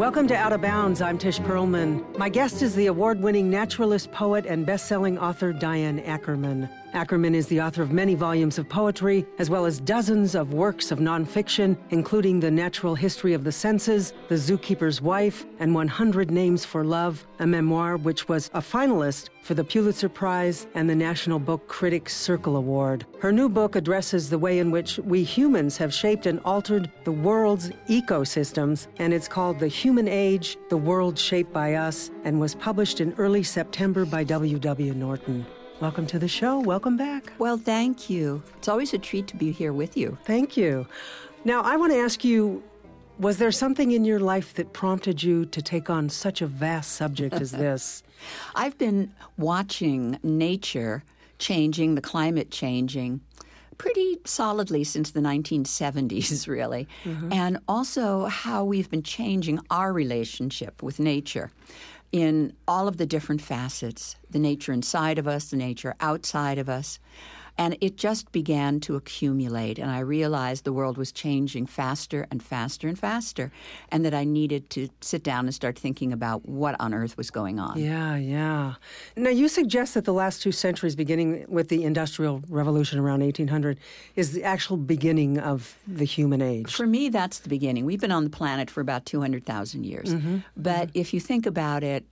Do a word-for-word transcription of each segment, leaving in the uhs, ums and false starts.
Welcome to Out of Bounds. I'm Tish Perlman. My guest is the award-winning naturalist, poet, and best-selling author Diane Ackerman. Ackerman is the author of many volumes of poetry, as well as dozens of works of nonfiction, including The Natural History of the Senses, The Zookeeper's Wife, and one hundred Names for Love, a memoir which was a finalist for the Pulitzer Prize and the National Book Critics Circle Award. Her new book addresses the way in which we humans have shaped and altered the world's ecosystems, and it's called The Human Age, The World Shaped by Us, and was published in early September by W W. Norton. Welcome to the show. Welcome back. Well, thank you. It's always a treat to be here with you. Thank you. Now, I want to ask you, was there something in your life that prompted you to take on such a vast subject as this? I've been watching nature changing, the climate changing, pretty solidly since the nineteen seventies, really, mm-hmm. and also how we've been changing our relationship with nature in all of the different facets, the nature inside of us, the nature outside of us. And it just began to accumulate, and I realized the world was changing faster and faster and faster, and that I needed to sit down and start thinking about what on earth was going on. Yeah, yeah. Now, you suggest that the last two centuries, beginning with the Industrial Revolution around eighteen hundred, is the actual beginning of the human age. For me, that's the beginning. We've been on the planet for about two hundred thousand years. Mm-hmm. But mm-hmm. if you think about it,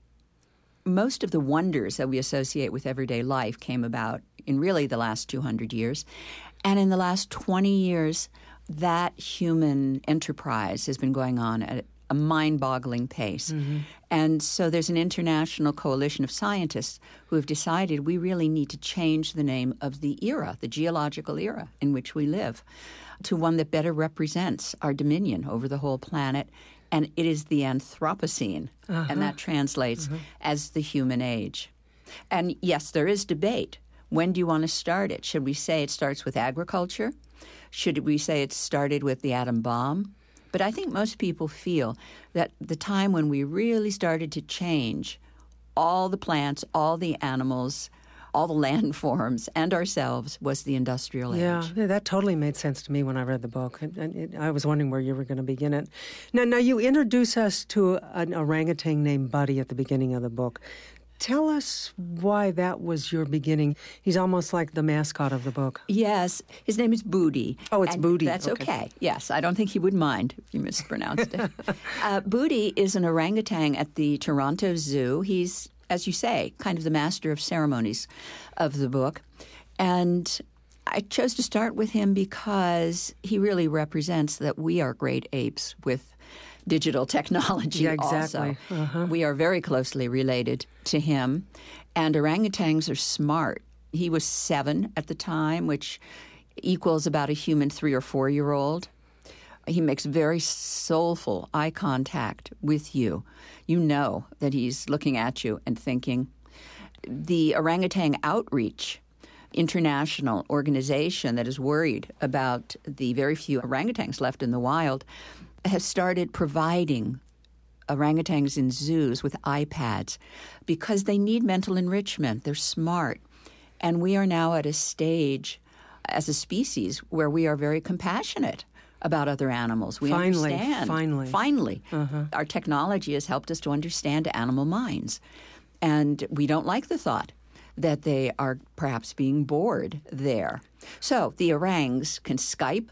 most of the wonders that we associate with everyday life came about in really the last two hundred years. And in the last twenty years, that human enterprise has been going on at a mind-boggling pace. Mm-hmm. And so there's an international coalition of scientists who have decided we really need to change the name of the era, the geological era in which we live, to one that better represents our dominion over the whole planet. And it is the Anthropocene, uh-huh. and that translates uh-huh. as the human age. And yes, there is debate. When do you want to start it? Should we say it starts with agriculture? Should we say it started with the atom bomb? But I think most people feel that the time when we really started to change all the plants, all the animals, all the landforms, and ourselves was the industrial age. Yeah, that totally made sense to me when I read the book. It, it, I was wondering where you were going to begin it. Now, now you introduce us to an orangutan named Buddy at the beginning of the book. Tell us why that was your beginning. He's almost like the mascot of the book. Yes. His name is Booty. Oh, it's Booty. That's okay. okay. Yes. I don't think he would mind if you mispronounced it. uh, Booty is an orangutan at the Toronto Zoo. He's, as you say, kind of the master of ceremonies of the book. And I chose to start with him because he really represents that we are great apes with digital technology. Yeah, exactly. Also. Uh-huh. We are very closely related to him. And orangutans are smart. He was seven at the time, which equals about a human three- or four-year-old. He makes very soulful eye contact with you. You know that he's looking at you and thinking. The Orangutan Outreach International organization that is worried about the very few orangutans left in the wild has started providing orangutans in zoos with iPads because they need mental enrichment. They're smart. And we are now at a stage as a species where we are very compassionate about other animals. We finally, understand. Finally. Finally. Uh-huh. Our technology has helped us to understand animal minds. And we don't like the thought that they are perhaps being bored there. So the orangs can Skype.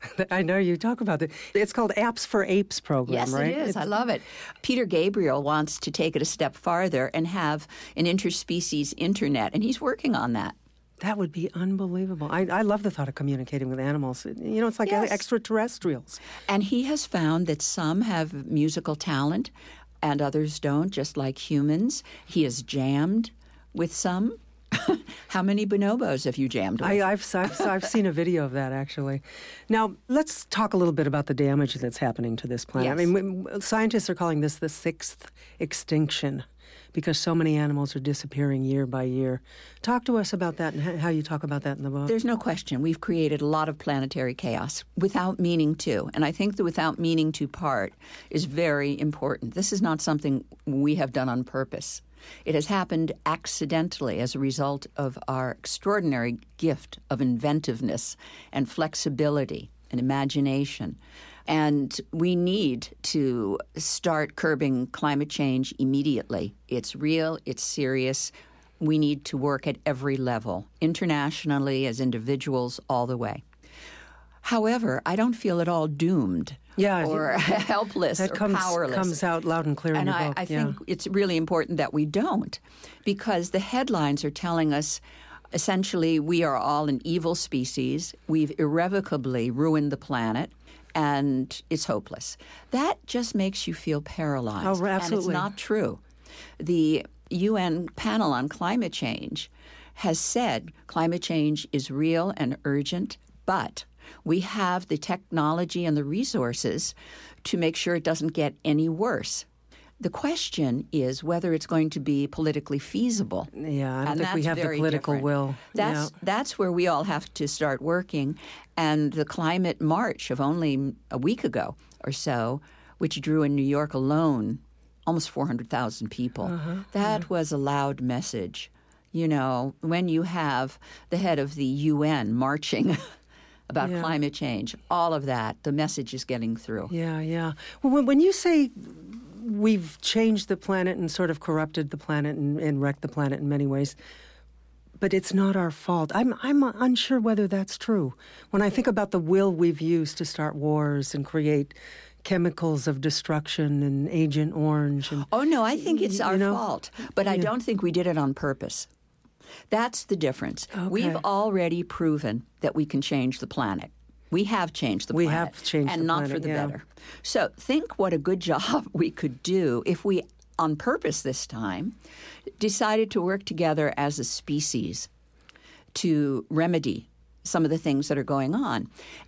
I know you talk about it. It's called Apps for Apes program, yes, right? Yes, it is. It's... I love it. Peter Gabriel wants to take it a step farther and have an interspecies internet, and he's working on that. That would be unbelievable. I, I love the thought of communicating with animals. You know, it's like yes. extraterrestrials. And he has found that some have musical talent and others don't, just like humans. He has jammed with some. How many bonobos have you jammed with? I, I've, I've, I've seen a video of that, actually. Now, let's talk a little bit about the damage that's happening to this planet. Yes. I mean, scientists are calling this the sixth extinction because so many animals are disappearing year by year. Talk to us about that and how you talk about that in the book. There's no question. We've created a lot of planetary chaos without meaning to. And I think the without meaning to part is very important. This is not something we have done on purpose. It has happened accidentally as a result of our extraordinary gift of inventiveness and flexibility and imagination. And we need to start curbing climate change immediately. It's real, it's serious. We need to work at every level, internationally, as individuals, all the way. However, I don't feel at all doomed yeah, or helpless that or comes, powerless. That comes out loud and clear and in your I, book. I yeah. think it's really important that we don't, because the headlines are telling us essentially we are all an evil species. We've irrevocably ruined the planet, and it's hopeless. That just makes you feel paralyzed. Oh, absolutely. And it's not true. The U N panel on climate change has said climate change is real and urgent, but we have the technology and the resources to make sure it doesn't get any worse. The question is whether it's going to be politically feasible. Yeah, I don't And think we that's have the very political different. will. That's yeah. that's where we all have to start working. And the climate march of only a week ago or so, which drew in New York alone almost four hundred thousand people, uh-huh. that yeah. was a loud message. You know, when you have the head of the U N marching about yeah. climate change, all of that, the message is getting through. Yeah, yeah. Well, when, when you say we've changed the planet and sort of corrupted the planet and, and wrecked the planet in many ways, but it's not our fault. I'm I'm unsure whether that's true. When I think about the will we've used to start wars and create chemicals of destruction and Agent Orange. And, oh, no, I think it's our know? fault. But I Yeah. don't think we did it on purpose. That's the difference. Okay. We've already proven that we can change the planet. We have changed the We planet. have changed and the not planet, for the yeah. better. So think what a good job we could do if we, on purpose this time, decided to work together as a species to remedy some of the things that are going on.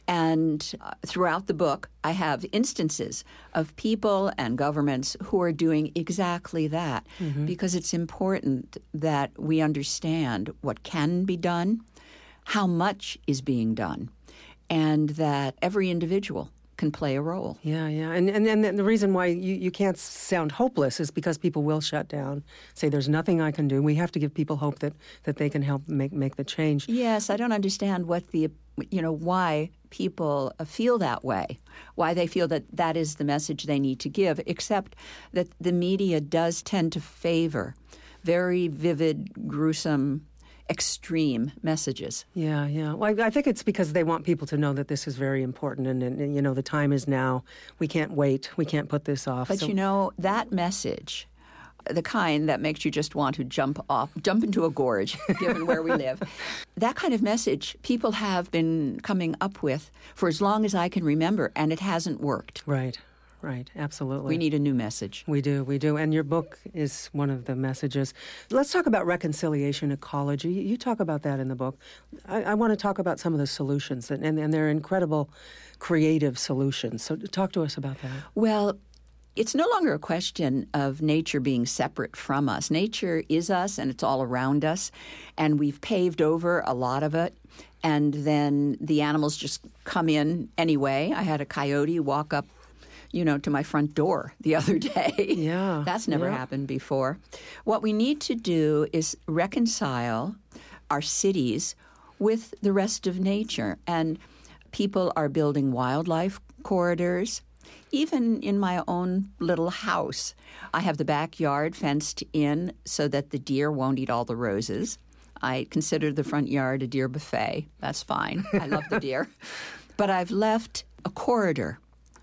And uh, throughout the book, I have instances of people and governments who are doing exactly that, Mm-hmm. because it's important that we understand what can be done, how much is being done, and that every individual can play a role. Yeah, yeah. And and, and the reason why you, you can't sound hopeless is because people will shut down, say there's nothing I can do. We have to give people hope that, that they can help make, make the change. Yes, I don't understand what the, you know, why people feel that way, why they feel that that is the message they need to give, except that the media does tend to favor very vivid, gruesome, extreme messages. Yeah, yeah. Well, I, I think it's because they want people to know that this is very important and, and, and, you know, the time is now. We can't wait. We can't put this off. But, So- you know, that message, the kind that makes you just want to jump off, jump into a gorge, given where we live, that kind of message people have been coming up with for as long as I can remember, and it hasn't worked. Right, right. Absolutely. We need a new message. We do, we do. And your book is one of the messages. Let's talk about reconciliation ecology. You talk about that in the book. I, I want to talk about some of the solutions, and, and, and they're incredible creative solutions. So talk to us about that. Well, it's no longer a question of nature being separate from us. Nature is us, and it's all around us, and we've paved over a lot of it, and then the animals just come in anyway. I had a coyote walk up, you know, to my front door the other day. Yeah. That's never yeah. happened before. What we need to do is reconcile our cities with the rest of nature, and people are building wildlife corridors. Even in my own little house, I have the backyard fenced in so that the deer won't eat all the roses. I consider the front yard a deer buffet. That's fine. I love the deer. But I've left a corridor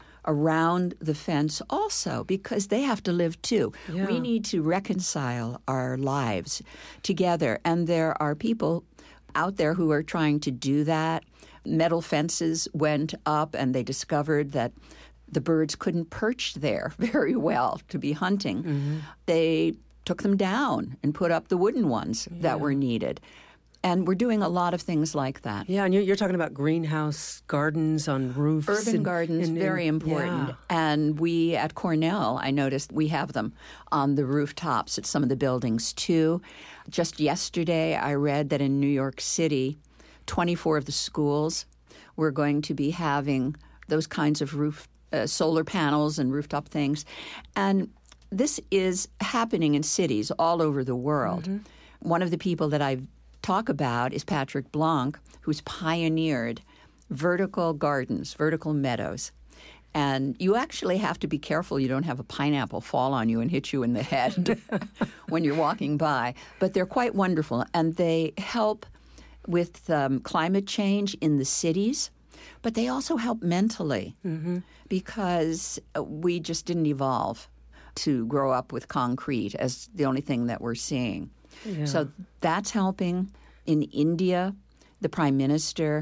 around the fence also because they have to live too. Yeah. We need to reconcile our lives together. And there are people out there who are trying to do that. Metal fences went up and they discovered that the birds couldn't perch there very well to be hunting. Mm-hmm. They took them down and put up the wooden ones yeah. that were needed. And we're doing a lot of things like that. Yeah, and you're, you're talking about greenhouse gardens on roofs. Urban and, gardens, and, very and, important. Yeah. And we at Cornell, I noticed we have them on the rooftops at some of the buildings too. Just yesterday, I read that in New York City, twenty-four of the schools were going to be having those kinds of roof uh, solar panels and rooftop things. And this is happening in cities all over the world. Mm-hmm. One of the people that I talk about is Patrick Blanc, who's pioneered vertical gardens, vertical meadows. And you actually have to be careful you don't have a pineapple fall on you and hit you in the head when you're walking by. But they're quite wonderful, and they help with um, climate change in the cities, but they also help mentally mm-hmm. because we just didn't evolve to grow up with concrete as the only thing that we're seeing. Yeah. So that's helping. In India, the prime minister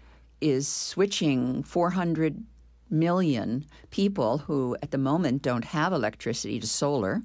is switching four hundred million people who at the moment don't have electricity to solar.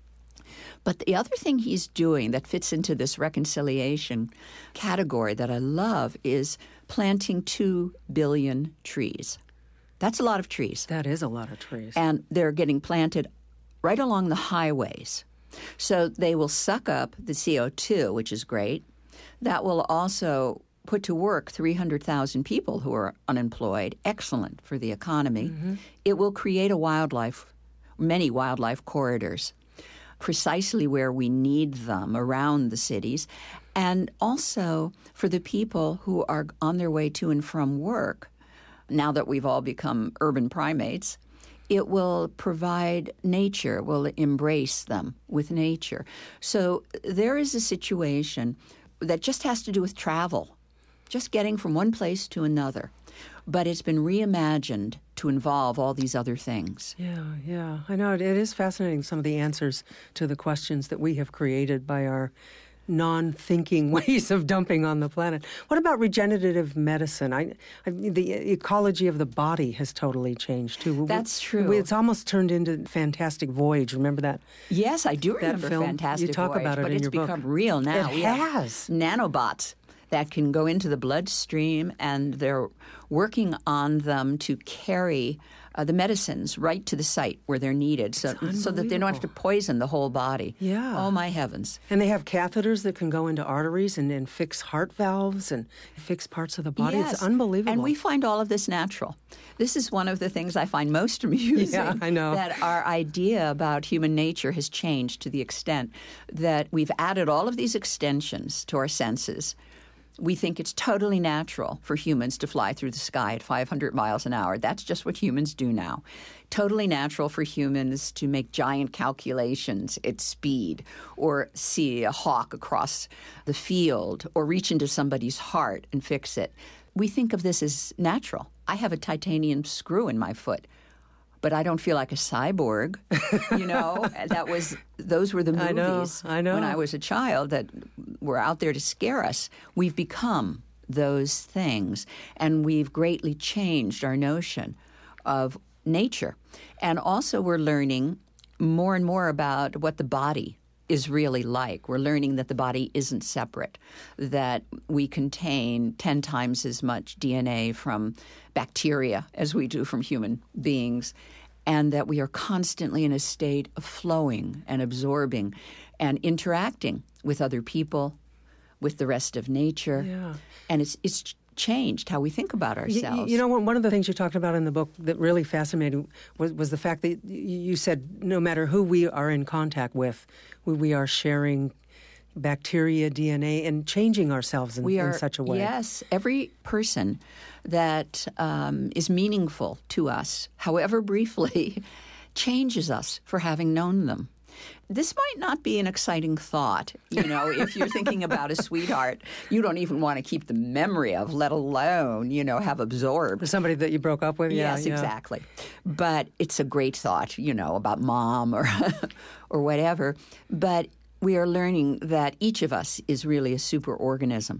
But the other thing he's doing that fits into this reconciliation category that I love is planting two billion trees. That's a lot of trees. That is a lot of trees. And they're getting planted right along the highways. So they will suck up the C O two, which is great. That will also put to work three hundred thousand people who are unemployed. Excellent for the economy. Mm-hmm. It will create a wildlife, many wildlife corridors, precisely where we need them around the cities. And also for the people who are on their way to and from work, now that we've all become urban primates, it will provide nature, will embrace them with nature. So there is a situation that just has to do with travel, just getting from one place to another. But it's been reimagined to involve all these other things. Yeah, yeah. I know. It, it is fascinating, some of the answers to the questions that we have created by our non-thinking ways of dumping on the planet. What about regenerative medicine? I, I the ecology of the body has totally changed, too. That's true. It's almost turned into Fantastic Voyage. Remember that? Yes, I do remember film? Fantastic You talk Voyage, about it but in it's your book. become real now. It We has. have nanobots that can go into the bloodstream, and they're working on them to carry uh, the medicines right to the site where they're needed, so so that they don't have to poison the whole body. Yeah. Oh, my heavens. And they have catheters that can go into arteries and, and fix heart valves and fix parts of the body. Yes. It's unbelievable. And we find all of this natural. This is one of the things I find most amusing. Yeah, I know. That our idea about human nature has changed to the extent that we've added all of these extensions to our senses. We think it's totally natural for humans to fly through the sky at five hundred miles an hour. That's just what humans do now. Totally natural for humans to make giant calculations at speed, or see a hawk across the field, or reach into somebody's heart and fix it. We think of this as natural. I have a titanium screw in my foot, but I don't feel like a cyborg. You know, that was those were the movies I know, I know. when I was a child that were out there to scare us. We've become those things, and we've greatly changed our notion of nature. And also we're learning more and more about what the body is really like. We're learning that the body isn't separate, that we contain ten times as much D N A from bacteria as we do from human beings, and that we are constantly in a state of flowing and absorbing and interacting with other people, with the rest of nature. Yeah. And it's it's changed how we think about ourselves. You, you know, one of the things you talked about in the book that really fascinated was, was the fact that you said no matter who we are in contact with, we, we are sharing bacteria, D N A, and changing ourselves in, we are, in such a way. Yes, every person that um, is meaningful to us, however briefly, changes us for having known them. This might not be an exciting thought, you know, if you're thinking about a sweetheart you don't even want to keep the memory of, let alone, you know, have absorbed. Somebody that you broke up with? Yeah, yes, yeah. exactly. But it's a great thought, you know, about mom or or whatever. But we are learning that each of us is really a superorganism,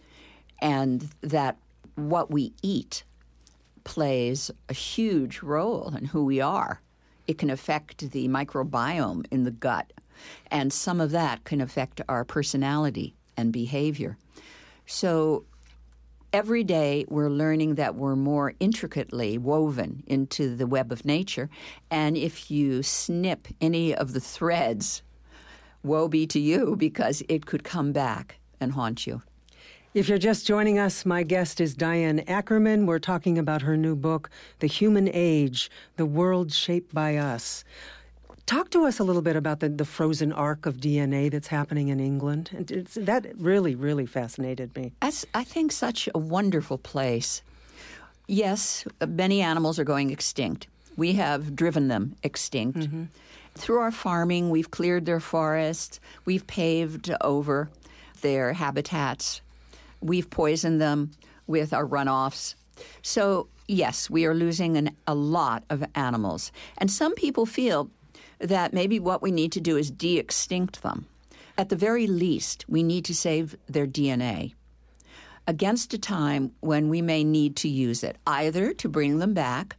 and that what we eat plays a huge role in who we are. It can affect the microbiome in the gut, and some of that can affect our personality and behavior. So every day we're learning that we're more intricately woven into the web of nature, and if you snip any of the threads, woe be to you, because it could come back and haunt you. If you're just joining us, my guest is Diane Ackerman. We're talking about her new book, The Human Age, The World Shaped by Us. Talk to us a little bit about the, the frozen arc of D N A that's happening in England. It's, that really, really fascinated me. That's, I think, such a wonderful place. Yes, many animals are going extinct. We have driven them extinct. Mm-hmm. Through our farming, we've cleared their forests. We've paved over their habitats. We've poisoned them with our runoffs. So, yes, we are losing an, a lot of animals. And some people feel that maybe what we need to do is de-extinct them. At the very least, we need to save their D N A against a time when we may need to use it, either to bring them back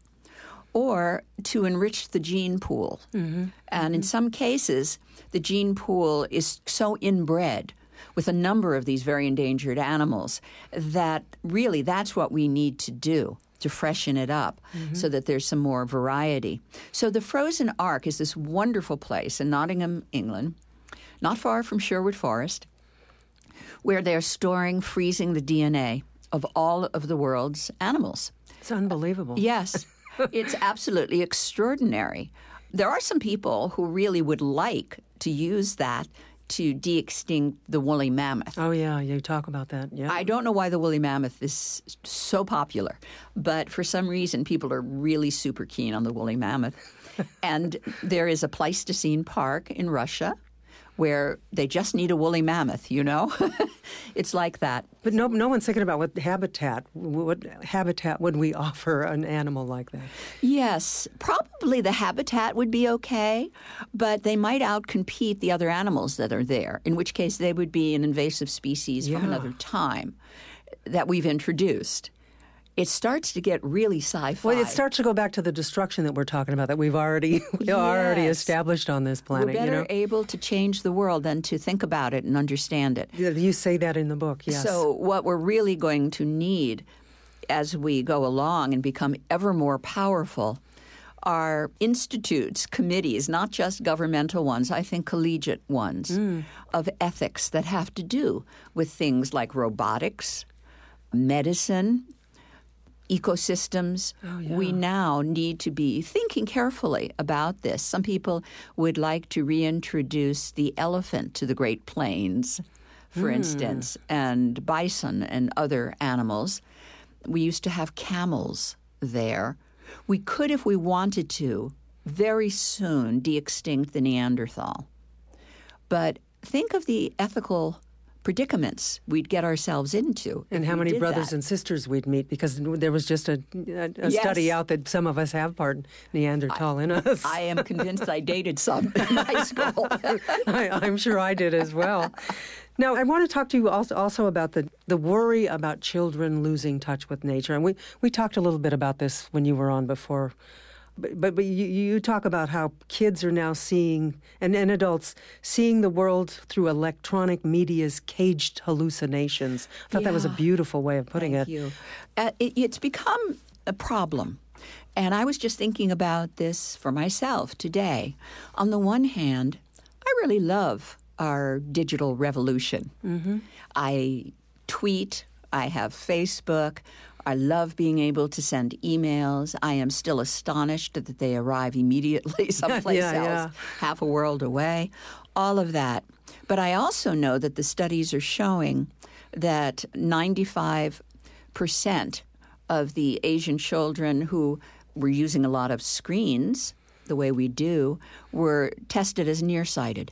or to enrich the gene pool. Mm-hmm. And mm-hmm. in some cases, the gene pool is so inbred with a number of these very endangered animals that really that's what we need to do to freshen it up mm-hmm. so that there's some more variety. So the Frozen Ark is this wonderful place in Nottingham, England, not far from Sherwood Forest, where they're storing, freezing the D N A of all of the world's animals. It's unbelievable. Yes. It's absolutely extraordinary. There are some people who really would like to use that to de-extinct the woolly mammoth. Oh, yeah, you talk about that, yeah. I don't know why the woolly mammoth is so popular, but for some reason people are really super keen on the woolly mammoth. And there is a Pleistocene park in Russia where they just need a woolly mammoth, you know? It's like that. But no no one's thinking about what habitat, what habitat would we offer an animal like that? Yes, probably the habitat would be okay, but they might outcompete the other animals that are there, in which case they would be an invasive species yeah. from another time that we've introduced. It starts to get really sci-fi. Well, it starts to go back to the destruction that we're talking about, that we've already we yes. already established on this planet. We're better you know? able to change the world than to think about it and understand it. You say that in the book, yes. So what we're really going to need as we go along and become ever more powerful are institutes, committees, not just governmental ones, I think collegiate ones, mm. of ethics that have to do with things like robotics, medicine, ecosystems. Oh, yeah. We now need to be thinking carefully about this. Some people would like to reintroduce the elephant to the Great Plains, for mm. instance, and bison and other animals. We used to have camels there. We could, if we wanted to, very soon de-extinct the Neanderthal. But think of the ethical predicaments we'd get ourselves into. And how many brothers that. and sisters we'd meet, because there was just a, a, a yes. study out that some of us have part Neanderthal I, in us. I am convinced I dated some in high school. I, I'm sure I did as well. Now, I want to talk to you also, also about the, the worry about children losing touch with nature. And we, we talked a little bit about this when you were on before. But, but, but you, you talk about how kids are now seeing, and, and adults, seeing the world through electronic media's caged hallucinations. I thought yeah. that was a beautiful way of putting Thank it. You. Uh, it. It's become a problem. And I was just thinking about this for myself today. On the one hand, I really love our digital revolution. Mm-hmm. I tweet, I have Facebook, I love being able to send emails. I am still astonished that they arrive immediately someplace yeah, else, yeah. half a world away, all of that. But I also know that the studies are showing that ninety-five percent of the Asian children who were using a lot of screens, the way we do, were tested as nearsighted.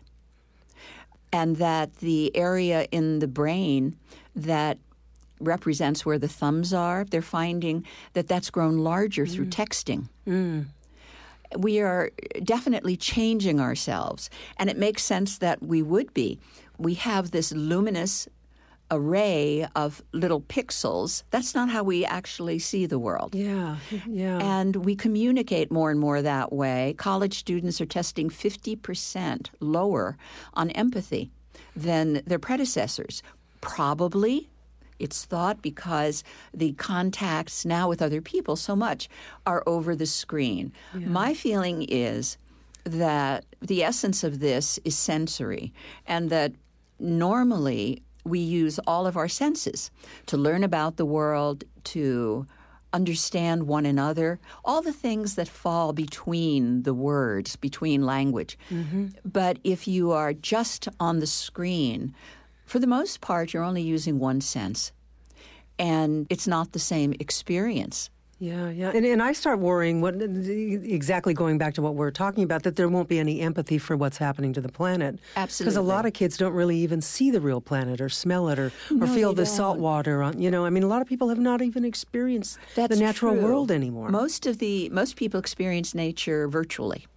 And that the area in the brain that represents where the thumbs are, they're finding that that's grown larger mm. through texting. Mm. We are definitely changing ourselves, and it makes sense that we would be. We have this luminous array of little pixels. That's not how we actually see the world. Yeah, yeah. And we communicate more and more that way. College students are testing fifty percent lower on empathy than their predecessors. Probably, it's thought, because the contacts now with other people so much are over the screen. Yeah. My feeling is that the essence of this is sensory, and that normally we use all of our senses to learn about the world, to understand one another, all the things that fall between the words, between language. Mm-hmm. But if you are just on the screen, for the most part, you're only using one sense, and it's not the same experience. Yeah, yeah. And, and I start worrying, what exactly going back to what we're talking about, that there won't be any empathy for what's happening to the planet. Absolutely. Because a lot of kids don't really even see the real planet or smell it or, No, or feel they the don't. salt water. On, you know, I mean, a lot of people have not even experienced That's the natural true. world anymore. Most of the most people experience nature virtually.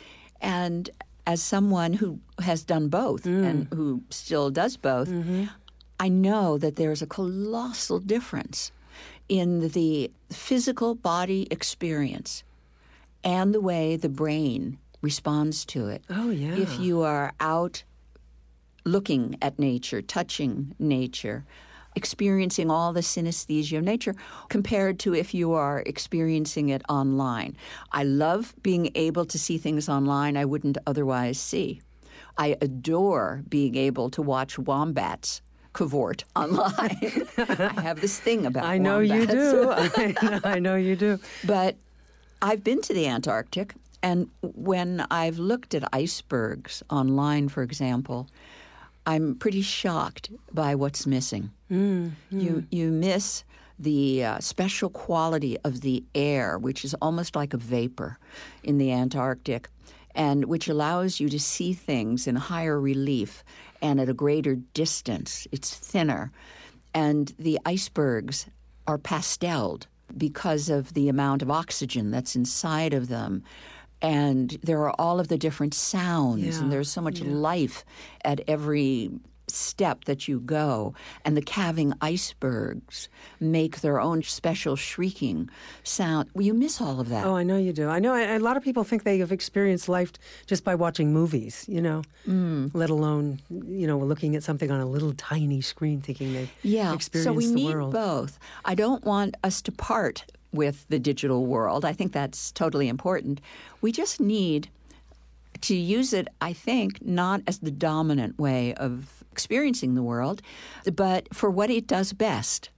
And as someone who has done both Mm. and who still does both, Mm-hmm. I know that there's a colossal difference in the physical body experience and the way the brain responds to it. Oh, yeah. If you are out looking at nature, touching nature, experiencing all the synesthesia of nature compared to if you are experiencing it online. I love being able to see things online I wouldn't otherwise see. I adore being able to watch wombats cavort online. I have this thing about I know wombats. you do. I know, I know you do. But I've been to the Antarctic, and when I've looked at icebergs online, for example, I'm pretty shocked by what's missing. Mm, mm. You you miss the uh, special quality of the air, which is almost like a vapor in the Antarctic, and which allows you to see things in higher relief and at a greater distance. It's thinner. And the icebergs are pasteled because of the amount of oxygen that's inside of them. And there are all of the different sounds, Yeah, and there's so much yeah. life at every step that you go. And the calving icebergs make their own special shrieking sound. Well, you miss all of that. Oh, I know you do. I know a a lot of people think they have experienced life just by watching movies, you know, Mm. let alone, you know, looking at something on a little tiny screen thinking they've Yeah, experienced so we the need world. both. I don't want us to part with the digital world. I think that's totally important. We just need to use it, I think, not as the dominant way of experiencing the world, but for what it does best.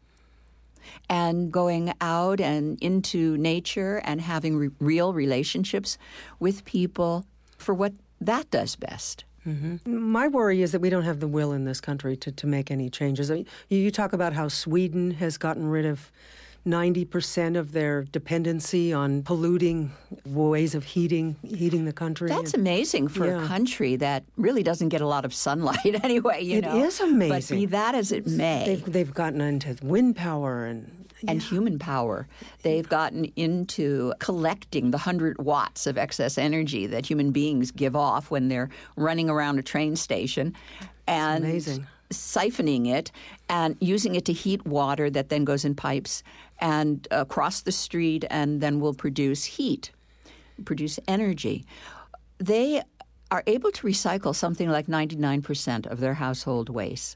And going out and into nature and having re- real relationships with people for what that does best. My worry is that we don't have the will in this country to, to make any changes. I mean, you, you talk about how Sweden has gotten rid of ninety percent of their dependency on polluting ways of heating heating the country. That's And- amazing for Yeah. a country that really doesn't get a lot of sunlight anyway, you It know. is amazing. But be that as it may, They've, they've gotten into wind power and... and human power, they've gotten into collecting the one hundred watts of excess energy that human beings give off when they're running around a train station. And amazing. siphoning it and using it to heat water that then goes in pipes and across the street and then will produce heat, produce energy. They are able to recycle something like ninety-nine percent of their household waste.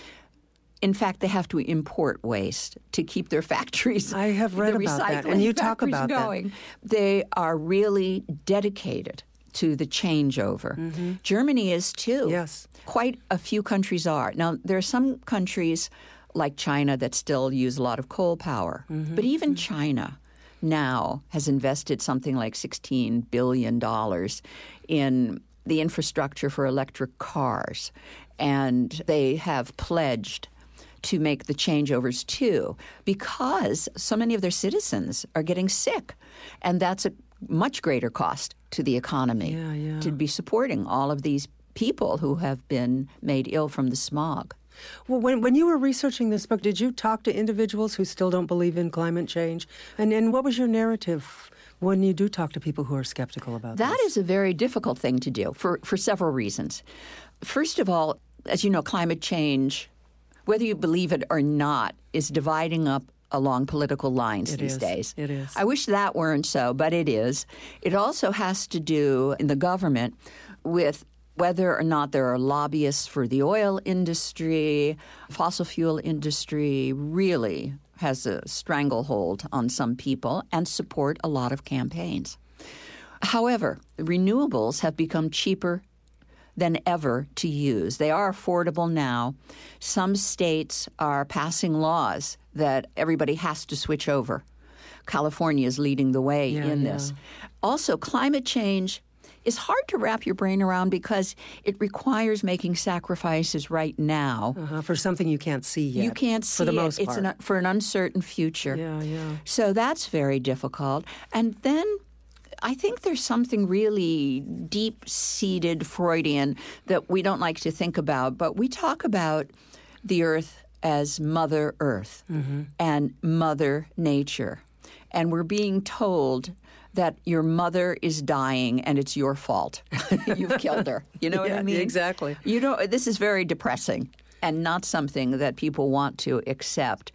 In fact, they have to import waste to keep their factories. I have read the about that, recycling and you talk factories about that. going. They are really dedicated to the changeover. Germany is too. Yes. Quite a few countries are. Now, there are some countries like China that still use a lot of coal power. But even China now has invested something like sixteen billion dollars in the infrastructure for electric cars. And they have pledged to make the changeovers too, because so many of their citizens are getting sick. And that's a much greater cost to the economy Yeah, yeah. to be supporting all of these people who have been made ill from the smog. Well, when when you were researching this book, did you talk to individuals who still don't believe in climate change? And and what was your narrative when you do talk to people who are skeptical about That this? is a very difficult thing to do for, for several reasons. First of all, as you know, climate change, whether you believe it or not, is dividing up along political lines It these is. days. It is. I wish that weren't so, but it is. It also has to do in the government with whether or not there are lobbyists for the oil industry. Fossil fuel industry really has a stranglehold on some people and support a lot of campaigns. However, renewables have become cheaper than ever to use. They are affordable now. Some states are passing laws that everybody has to switch over. California is leading the way Yeah, in yeah. this. Also, climate change is hard to wrap your brain around because it requires making sacrifices right now. Uh-huh, for something you can't see yet. You can't see for the it. most It's part. an, for an uncertain future. Yeah, yeah. So that's very difficult. And then I think there's something really deep-seated Freudian that we don't like to think about, but we talk about the Earth as Mother Earth mm-hmm. and Mother Nature. And we're being told that your mother is dying and it's your fault. You've killed her. You know yeah, what I mean? Exactly. You know, this is very depressing and not something that people want to accept.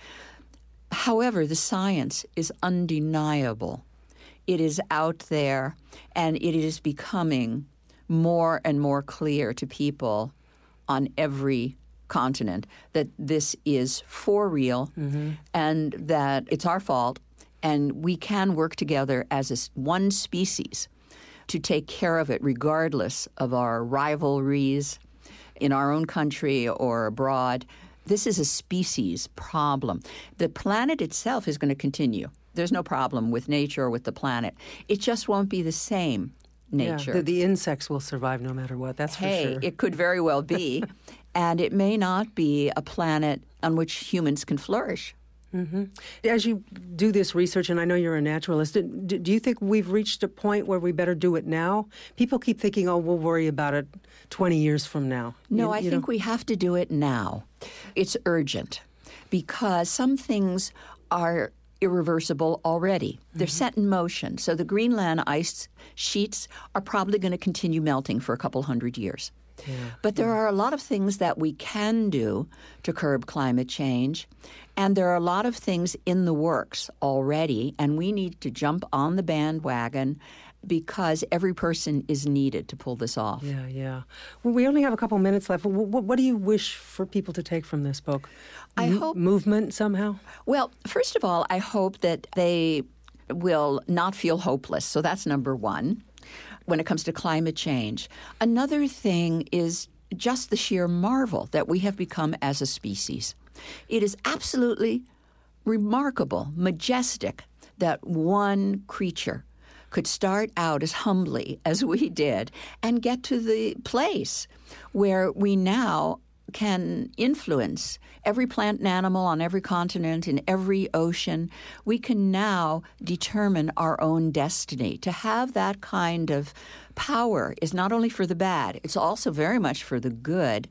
However, the science is undeniable. It is out there, and it is becoming more and more clear to people on every continent that this is for real mm-hmm. and that it's our fault, and we can work together as a, one species to take care of it regardless of our rivalries in our own country or abroad. This is a species problem. The planet itself is going to continue. There's no problem with nature or with the planet. It just won't be the same nature. Yeah, the, the insects will survive no matter what, that's hey, for sure. It could very well be. And it may not be a planet on which humans can flourish. Mm-hmm. As you do this research, and I know you're a naturalist, do, do you think we've reached a point where we better do it now? People keep thinking, oh, we'll worry about it twenty years from now. No, you, I you think know? we have to do it now. It's urgent because some things are irreversible already. They're mm-hmm. set in motion. So the Greenland ice sheets are probably going to continue melting for a couple hundred years. Yeah. But there are a lot of things that we can do to curb climate change, and there are a lot of things in the works already, and we need to jump on the bandwagon because every person is needed to pull this off. Yeah, yeah. Well, we only have a couple minutes left. What, what do you wish for people to take from this book? I M- hope... Movement somehow? Well, first of all, I hope that they will not feel hopeless. So that's number one when it comes to climate change. Another thing is just the sheer marvel that we have become as a species. It is absolutely remarkable, majestic, that one creature could start out as humbly as we did and get to the place where we now can influence every plant and animal on every continent, in every ocean. We can now determine our own destiny. To have that kind of power is not only for the bad, it's also very much for the good.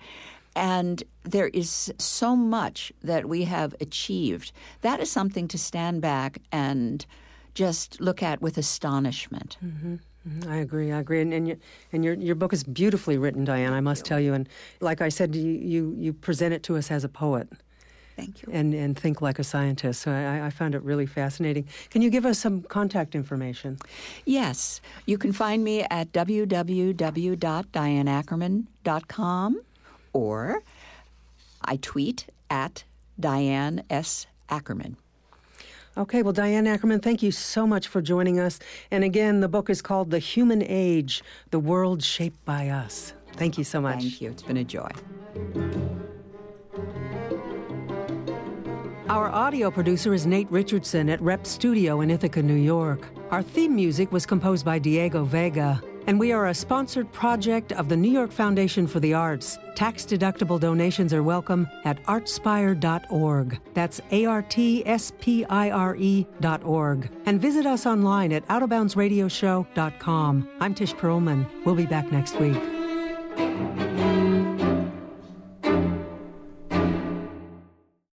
And there is so much that we have achieved. That is something to stand back and just look at with astonishment. Mm-hmm. Mm-hmm. I agree. I agree. And, and, your, and your your book is beautifully written, Diane, I must tell you. And like I said, you, you, you present it to us as a poet. Thank you. And, and think like a scientist. So I, I found it really fascinating. Can you give us some contact information? Yes. You can find me at w w w dot diane ackerman dot com, or I tweet at Diane S. Ackerman. Okay, well, Diane Ackerman, thank you so much for joining us. And again, the book is called The Human Age, The World Shaped by Us. Thank you so much. Thank you. It's been a joy. Our audio producer is Nate Richardson at Rep Studio in Ithaca, New York. Our theme music was composed by Diego Vega. And we are a sponsored project of the New York Foundation for the Arts. Tax-deductible donations are welcome at artspire dot org. That's A R T S P I R E dot org. And visit us online at out of bounds radio show dot com. I'm Tish Perlman. We'll be back next week.